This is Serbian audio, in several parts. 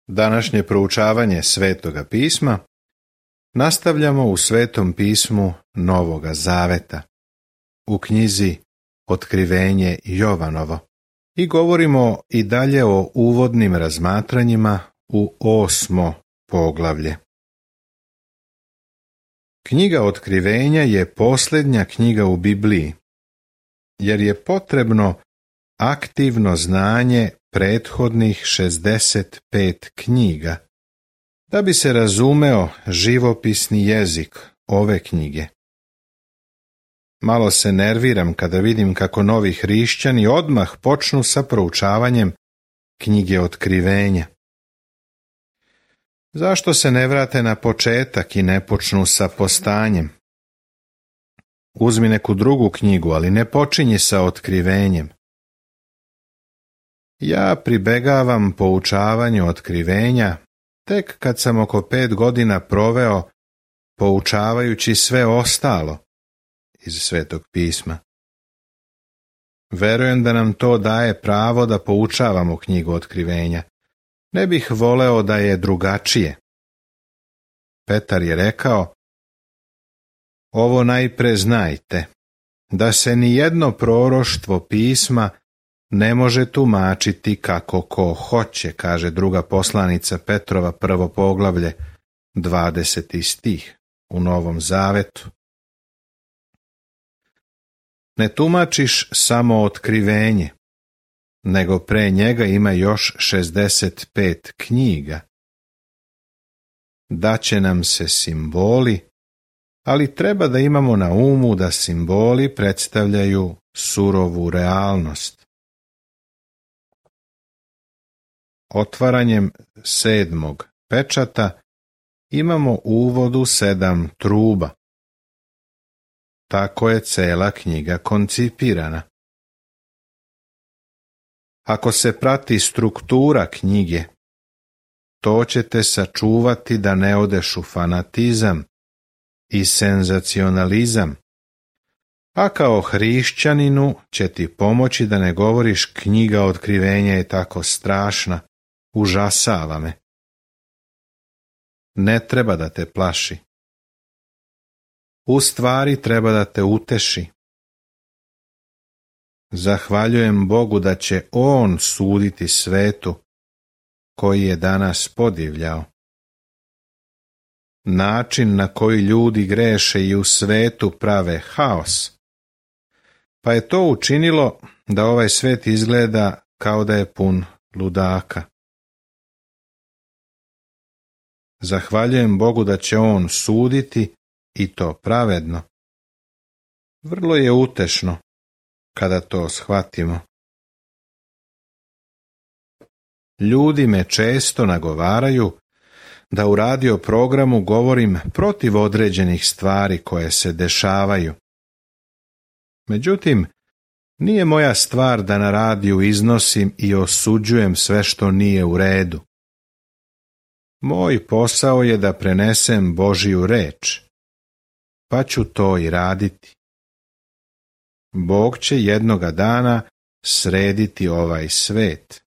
Današnje proučavanje Svetoga pisma nastavljamo u Svetom pismu Novoga Zaveta, u knjizi Otkrivenje Jovanovo, i govorimo i dalje o uvodnim razmatranjima u 8. poglavlje. Knjiga Otkrivenja je posljednja knjiga u Bibliji, jer je potrebno aktivno znanje prethodnih 65 knjiga, da bi se razumeo živopisni jezik ove knjige. Malo se nerviram kada vidim kako novi hrišćani odmah počnu sa proučavanjem knjige Otkrivenja. Zašto se ne vrate na početak i ne počnu sa postanjem? Uzmi neku drugu knjigu, ali ne počinji sa Otkrivenjem. Ja pribegavam poučavanju Otkrivenja tek kad sam oko 5 godina proveo poučavajući sve ostalo iz Svetog pisma. Verujem da nam to daje pravo da poučavamo knjigu Otkrivenja. Ne bih voleo da je drugačije. Petar je rekao: ovo najpre znajte, da se ni jedno proroštvo pisma ne može tumačiti kako ko hoće, kaže druga poslanica Petrova, 1. poglavlje, 20. stih u Novom Zavetu. Ne tumačiš samo Otkrivenje, nego pre njega ima još 65 knjiga. Daće nam se simboli, ali treba da imamo na umu da simboli predstavljaju surovu realnost. Otvaranjem 7. pečata imamo u uvodu 7 truba. Tako je cela knjiga koncipirana. Ako se prati struktura knjige, to ćete sačuvati da ne odeš u fanatizam i senzacionalizam, a kao hrišćaninu će ti pomoći da ne govoriš knjiga Otkrivenja je tako strašna, užasava me. Ne treba da te plaši. U stvari treba da te uteši. Zahvaljujem Bogu da će On suditi svetu koji je danas podivljao. Način na koji ljudi greše i u svetu prave haos, pa je to učinilo da ovaj svet izgleda kao da je pun ludaka. Zahvaljujem Bogu da će On suditi i to pravedno. Vrlo je utešno kada to shvatimo. Ljudi me često nagovaraju da u radio programu govorim protiv određenih stvari koje se dešavaju. Međutim, nije moja stvar da na radiju iznosim i osuđujem sve što nije u redu. Moj posao je da prenesem Božju reč, pa ću to i raditi. Bog će jednoga dana srediti ovaj svet.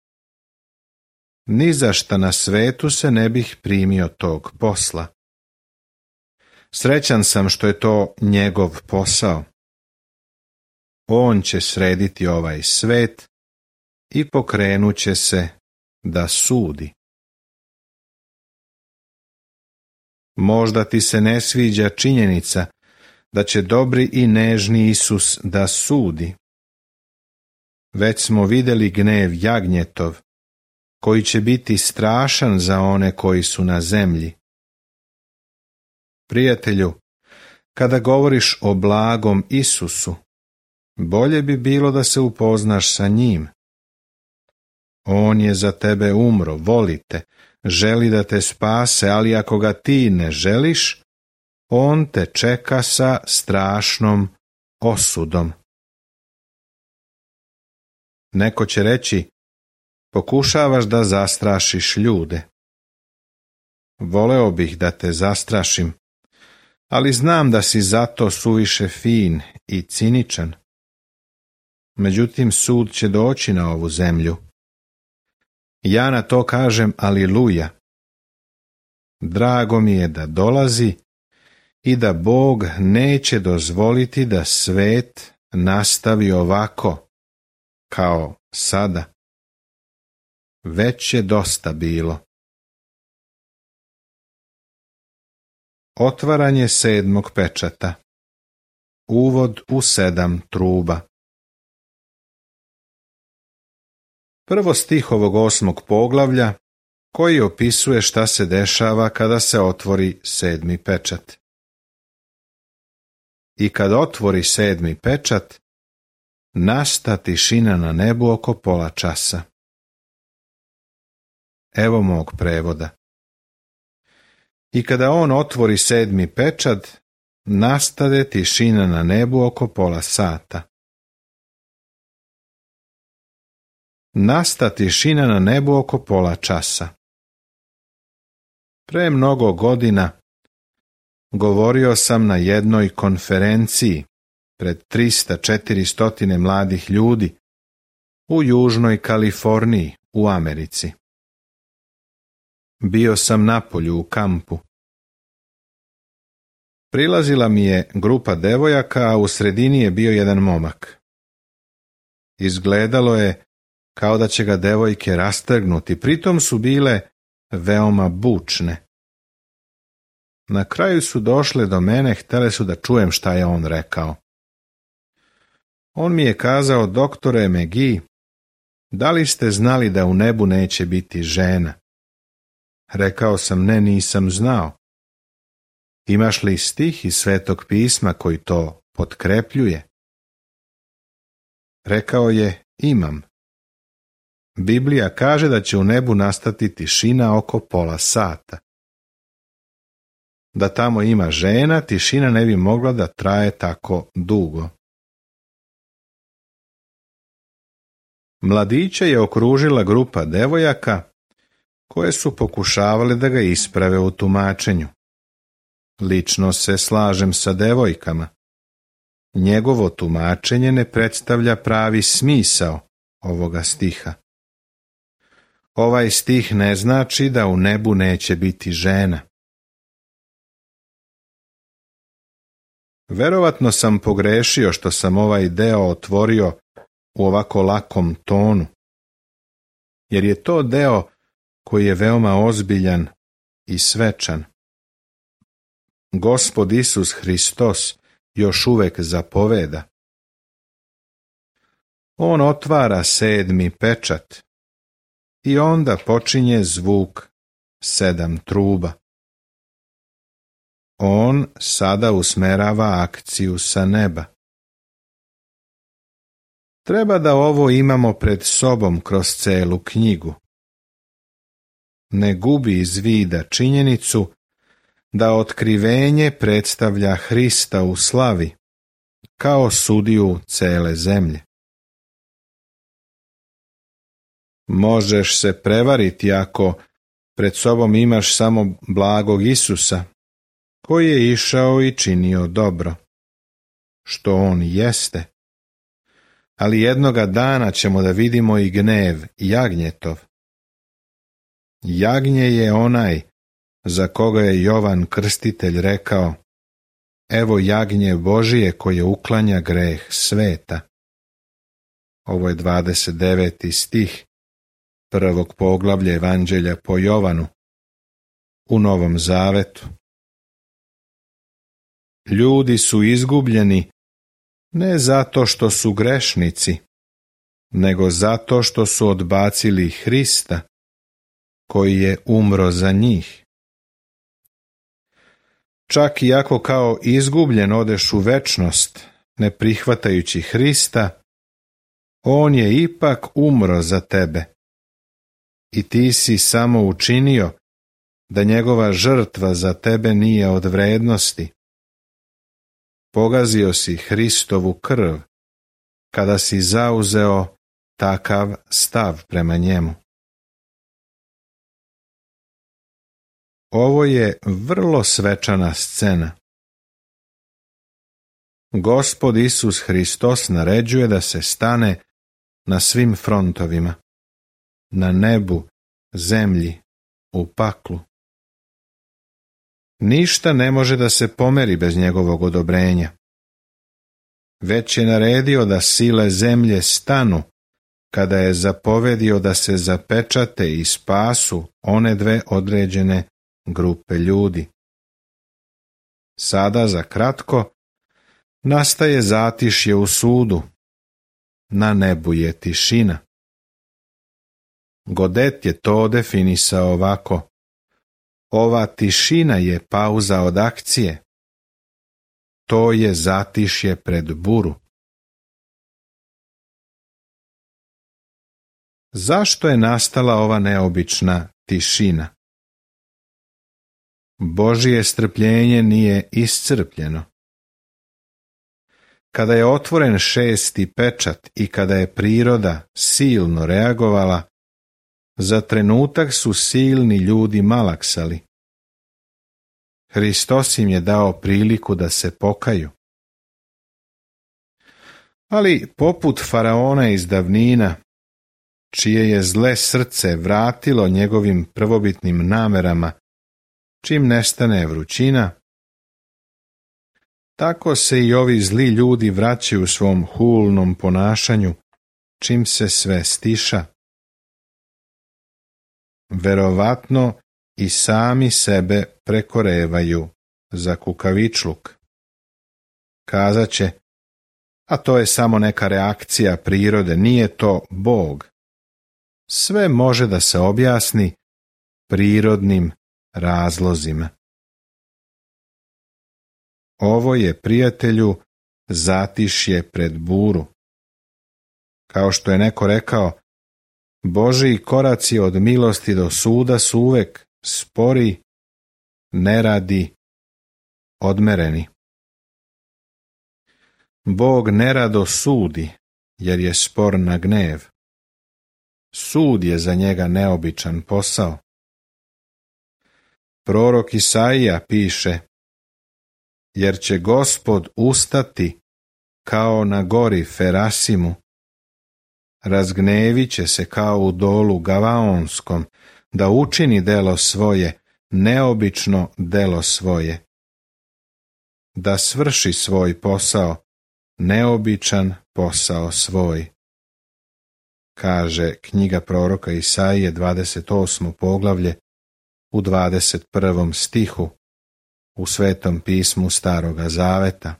Ni za šta na svetu se ne bih primio tog posla. Srećan sam što je to njegov posao. On će srediti ovaj svet i pokrenut će se da sudi. Možda ti se ne sviđa činjenica da će dobri i nežni Isus da sudi. Već smo vidjeli gnev jagnjetov, koji će biti strašan za one koji su na zemlji. Prijatelju, kada govoriš o blagom Isusu, bolje bi bilo da se upoznaš sa njim. On je za tebe umro, voli te, želi da te spase, ali ako ga ti ne želiš, on te čeka sa strašnom osudom. Neko će reći: pokušavaš da zastrašiš ljude. Voleo bih da te zastrašim, ali znam da si zato suviše fin i ciničan. Međutim, sud će doći na ovu zemlju. Ja na to kažem aliluja. Drago mi je da dolazi i da Bog neće dozvoliti da svet nastavi ovako, kao sada. Već je dosta bilo. Otvaranje 7. pečata. Uvod u 7 truba. Prvo stih ovog 8. poglavlja, koji opisuje šta se dešava kada se otvori 7. pečat. I kad otvori 7. pečat, nasta tišina na nebu oko pola časa. Evo mog prevoda. I kada on otvori 7. pečat, nastade tišina na nebu oko pola sata. Nasta tišina na nebu oko pola časa. Pre mnogo godina govorio sam na jednoj konferenciji pred 300-400 mladih ljudi u Južnoj Kaliforniji u Americi. Bio sam na polju u kampu. Prilazila mi je grupa devojaka, a u sredini je bio jedan momak. Izgledalo je kao da će ga devojke rastrgnuti, pritom su bile veoma bučne. Na kraju su došle do mene, htjele su da čujem šta je on rekao. On mi je kazao: doktore McGee, da li ste znali da u nebu neće biti žena? Rekao sam: ne, nisam znao. Imaš li stih iz Svetog pisma koji to potkrepljuje? Rekao je: imam. Biblija kaže da će u nebu nastati tišina oko pola sata. Da tamo ima žena, tišina ne bi mogla da traje tako dugo. Mladića je okružila grupa devojaka koje su pokušavale da ga isprave u tumačenju. Lično se slažem sa devojkama. Njegovo tumačenje ne predstavlja pravi smisao ovoga stiha. Ovaj stih ne znači da u nebu neće biti žena. Verovatno sam pogrešio što sam ovaj deo otvorio u ovako lakom tonu, jer je to deo koji je veoma ozbiljan i svečan. Gospod Isus Hristos još uvek zapoveda. On otvara 7. pečat i onda počinje zvuk 7 truba. On sada usmerava akciju sa neba. Treba da ovo imamo pred sobom kroz celu knjigu. Ne gubi iz vida činjenicu da otkrivenje predstavlja Hrista u slavi, kao sudiju cele zemlje. Možeš se prevariti ako pred sobom imaš samo blagog Isusa, koji je išao i činio dobro, što on jeste. Ali jednoga dana ćemo da vidimo i gnev jagnjetov. Jagnje je onaj za koga je Jovan Krstitelj rekao: evo jagnje Božije koje uklanja greh sveta. Ovo je 29. stih 1. poglavlja Evanđelja po Jovanu u Novom Zavetu. Ljudi su izgubljeni ne zato što su grešnici, nego zato što su odbacili Hrista, koji je umro za njih. Čak i ako kao izgubljen odeš u večnost, ne prihvatajući Hrista, on je ipak umro za tebe. I ti si samo učinio da njegova žrtva za tebe nije od vrednosti. Pogazio si Hristovu krv kada si zauzeo takav stav prema njemu. Ovo je vrlo svečana scena. Gospod Isus Hristos naređuje da se stane na svim frontovima, na nebu, zemlji, u paklu. Ništa ne može da se pomeri bez njegovog odobrenja. Već je naredio da sile zemlje stanu, kada je zapovedio da se zapečate i spasu one dve određene grupe ljudi. Sada za kratko nastaje zatišje u sudu. Na nebu je tišina. Godet je to definisao ovako: ova tišina je pauza od akcije. To je zatišje pred buru. Zašto je nastala ova neobična tišina? Božje strpljenje nije iscrpljeno. Kada je otvoren 6. pečat i kada je priroda silno reagovala, za trenutak su silni ljudi malaksali. Hristos im je dao priliku da se pokaju. Ali poput faraona iz davnina, čije je zle srce vratilo njegovim prvobitnim namerama, čim nestane vrućina, tako se i ovi zli ljudi vraćaju svom hulnom ponašanju, čim se sve stiša. Verovatno i sami sebe prekorevaju za kukavičluk. Kazaće: a to je samo neka reakcija prirode, nije to Bog. Sve može da se objasni prirodnim razlozima. Ovo je, prijatelju, zatišje pred buru. Kao što je neko rekao, Božji koraci od milosti do suda su uvek spori, neradi, odmereni. Bog nerado sudi, jer je spor na gnev. Sud je za njega neobičan posao. Prorok Isaija piše: jer će Gospod ustati kao na gori Ferasimu, razgnevit će se kao u dolu Gavaonskom, da učini delo svoje, neobično delo svoje, da svrši svoj posao, neobičan posao svoj. Kaže knjiga proroka Isaije, 28. poglavlje, u 21. stihu, u Svetom pismu Staroga Zaveta.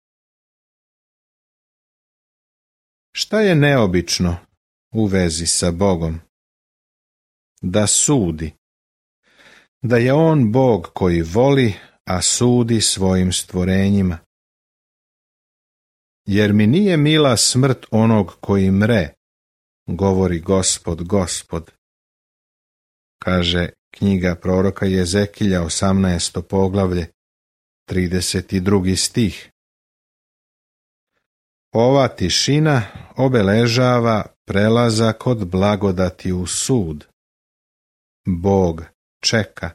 Šta je neobično u vezi sa Bogom? Da sudi. Da je on Bog koji voli, a sudi svojim stvorenjima. Jer mi nije mila smrt onog koji mre, govori Gospod, Gospod. Kaže knjiga proroka Jezekilja, 18. poglavlje, 32. stih. Ova tišina obeležava prelazak od blagodati u sud. Bog čeka.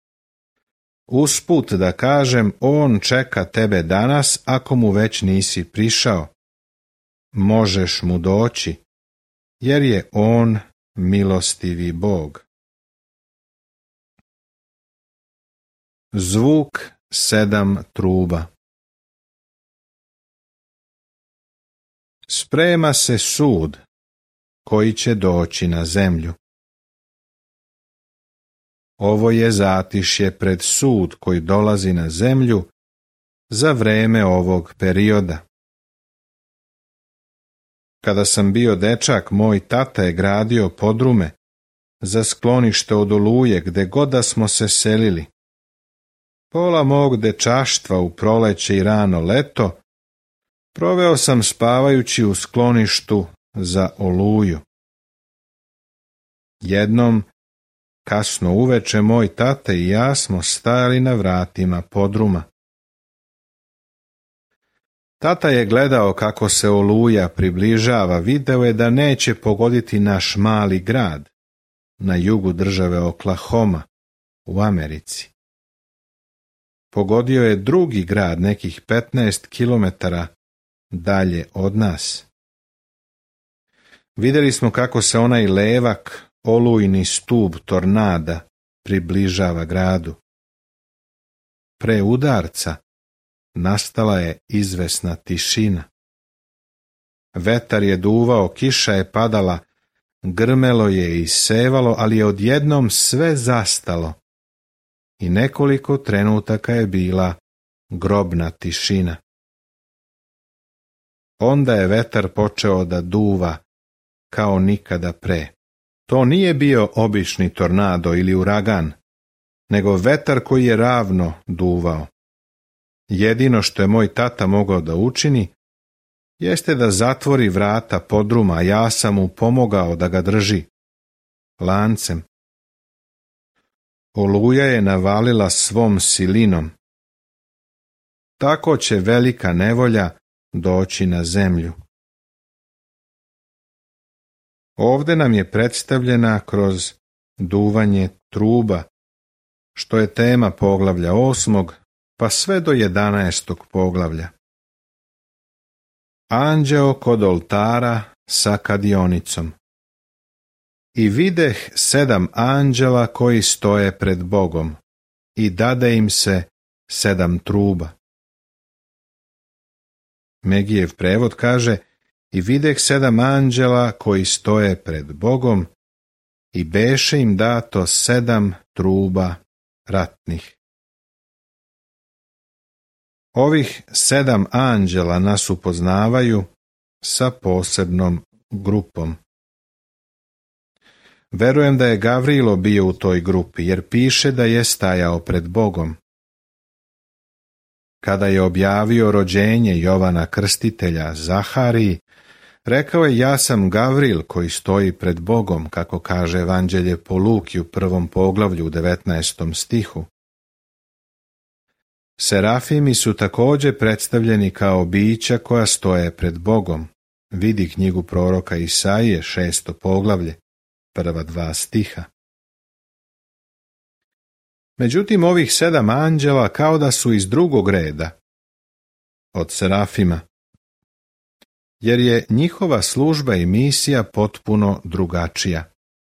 Usput da kažem, on čeka tebe danas ako mu već nisi prišao. Možeš mu doći, jer je on milostivi Bog. Zvuk 7 truba. Sprema se sud koji će doći na zemlju. Ovo je zatišje pred sud koji dolazi na zemlju za vreme ovog perioda. Kada sam bio dečak, moj tata je gradio podrume za sklonište od oluje gde god da smo se selili. Pola mog dečaštva u proleće i rano leto proveo sam spavajući u skloništu za oluju. Jednom, kasno uveče, moj tata i ja smo stajali na vratima podruma. Tata je gledao kako se oluja približava, video je da neće pogoditi naš mali grad na jugu države Oklahoma u Americi. Pogodio je drugi grad nekih 15 kilometara dalje od nas. Vidjeli smo kako se onaj levak olujni stup tornada približava gradu. Pre udarca nastala je izvesna tišina. Vetar je duvao, kiša je padala, grmelo je i sevalo, ali je odjednom sve zastalo i nekoliko trenutaka je bila grobna tišina. Onda je vetar počeo da duva kao nikada pre. To nije bio obični tornado ili uragan, nego vetar koji je ravno duvao. Jedino što je moj tata mogao da učini, jeste da zatvori vrata podruma, a ja sam mu pomogao da ga drži lancem. Oluja je navalila svom silinom. Tako će velika nevolja doći na zemlju. Ovde nam je predstavljena kroz duvanje truba, što je tema poglavlja 8. pa sve do 11. poglavlja. Anđeo kod oltara sa kadionicom. I videh 7 anđela koji stoje pred Bogom, i dade im se 7 truba. Megijev prevod kaže: i videh 7 anđela koji stoje pred Bogom, i beše im dato 7 truba ratnih. Ovih 7 anđela nas upoznavaju sa posebnom grupom. Verujem da je Gavrilo bio u toj grupi, jer piše da je stajao pred Bogom. Kada je objavio rođenje Jovana Krstitelja Zahariji, rekao je: ja sam Gavril koji stoji pred Bogom, kako kaže Evanđelje po Luki u 1. poglavlju u 19. stihu. Serafimi su također predstavljeni kao bića koja stoje pred Bogom. Vidi knjigu proroka Isaije, 6. poglavlje, prva 2 stiha. Međutim, ovih 7 anđela kao da su iz drugog reda od serafima, jer je njihova služba i misija potpuno drugačija.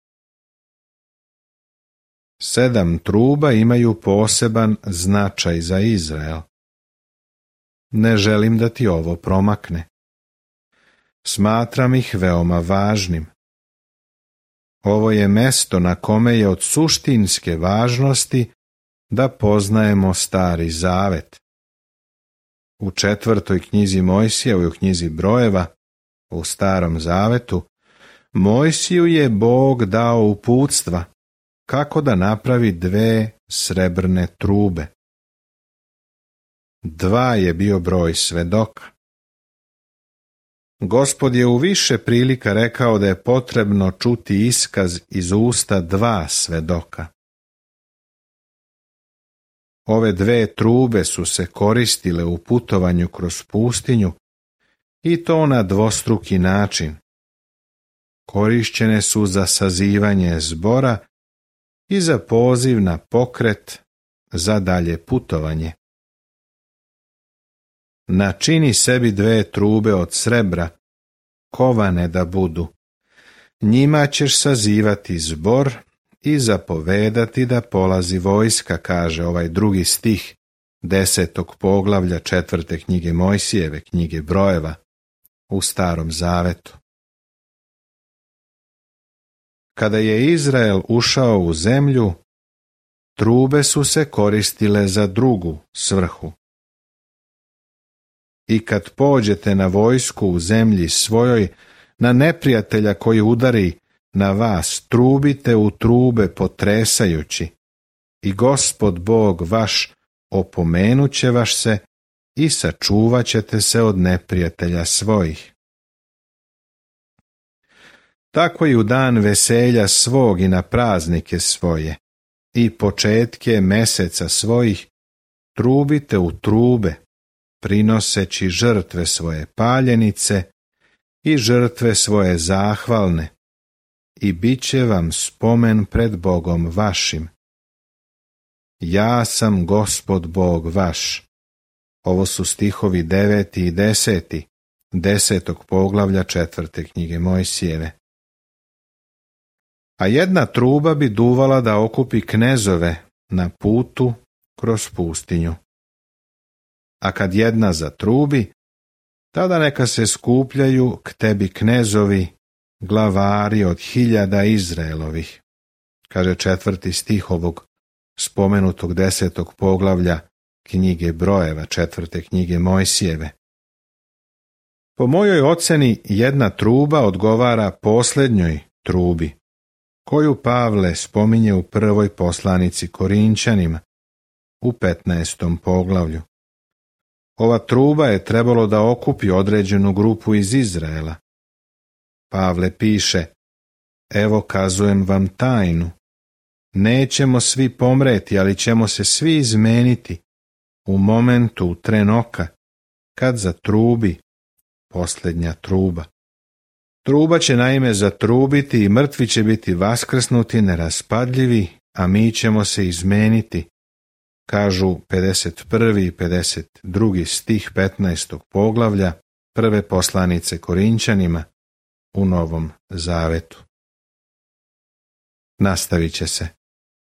7 truba imaju poseban značaj za Izrael. Ne želim da ti ovo promakne. Smatram ih veoma važnim. Ovo je mesto na kome je od suštinske važnosti da poznajemo Stari Zavet. U 4. knjizi Mojsija i u knjizi Brojeva, u Starom Zavetu, Mojsiju je Bog dao uputstva kako da napravi 2 srebrne trube. 2 je bio broj svedoka. Gospod je u više prilika rekao da je potrebno čuti iskaz iz usta 2 svedoka. Ove 2 trube su se koristile u putovanju kroz pustinju, i to na dvostruki način. Korišćene su za sazivanje zbora i za poziv na pokret za dalje putovanje. Načini sebi 2 trube od srebra, kovane da budu. Njima ćeš sazivati zbor i zapovedati da polazi vojska, kaže ovaj 2. stih 10. poglavlja 4. knjige Mojsijeve, knjige Brojeva, u Starom Zavetu. Kada je Izrael ušao u zemlju, trube su se koristile za drugu svrhu. I kad pođete na vojsku u zemlji svojoj, na neprijatelja koji udari na vas, trubite u trube potresajući, i Gospod Bog vaš opomenuće vaš se i sačuvat ćete se od neprijatelja svojih. Tako i u dan veselja svog i na praznike svoje i početke meseca svojih trubite u trube, prinoseći žrtve svoje paljenice i žrtve svoje zahvalne, i bit će vam spomen pred Bogom vašim. Ja sam Gospod Bog vaš. Ovo su stihovi 9. i 10. 10. poglavlja 4. knjige Mojsijeve. a jedna truba bi duvala da okupi knezove na putu kroz pustinju. A kad jedna zatrubi, tada neka se skupljaju k tebi knezovi, glavari od 1000 Izraelovih, kaže 4. stih ovog spomenutog 10. poglavlja knjige Brojeva, 4. knjige Mojsijeve. Po mojoj oceni jedna truba odgovara posljednjoj trubi, koju Pavle spominje u prvoj poslanici Korinčanima, u 15. poglavlju. Ova truba je trebalo da okupi određenu grupu iz Izraela. Pavle piše: evo kazujem vam tajnu. Nećemo svi pomreti, ali ćemo se svi izmeniti u momentu, u tren oka, kad zatrubi posljednja truba. Truba će naime zatrubiti i mrtvi će biti vaskrsnuti neraspadljivi, a mi ćemo se izmeniti, kažu 51. i 52. stih 15. poglavlja prve poslanice Korinčanima u Novom Zavetu. Nastavit će se.